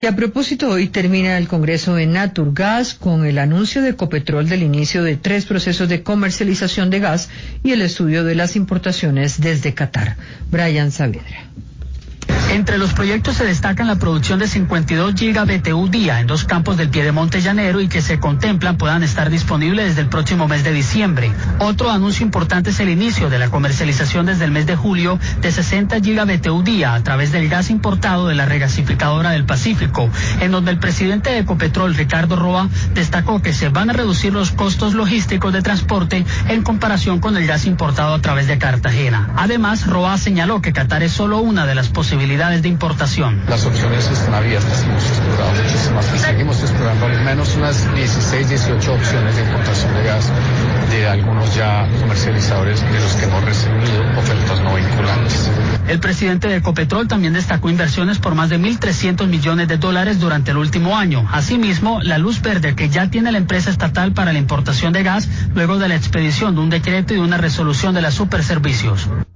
Y a propósito, hoy termina el Congreso en Naturgas con el anuncio de Ecopetrol del inicio de 3 procesos de comercialización de gas y el estudio de las importaciones desde Qatar. Brian Saavedra. Entre los proyectos se destacan la producción de 52 GBTU día en 2 campos del Piedemonte Llanero y que se contemplan puedan estar disponibles desde el próximo mes de diciembre. Otro anuncio importante es el inicio de la comercialización desde el mes de julio de 60 GBTU día a través del gas importado de la regasificadora del Pacífico, en donde el presidente de Ecopetrol, Ricardo Roa, destacó que se van a reducir los costos logísticos de transporte en comparación con el gas importado a través de Cartagena. Además, Roa señaló que Qatar es solo una de las posibilidades de importación. Las opciones están abiertas, hemos explorado muchísimas y seguimos explorando al menos unas 16, 18 opciones de importación de gas de algunos ya comercializadores de los que hemos recibido ofertas no vinculantes. El presidente de Ecopetrol también destacó inversiones por más de $1.300 millones durante el último año. Asimismo, la luz verde que ya tiene la empresa estatal para la importación de gas luego de la expedición de un decreto y una resolución de la Superservicios.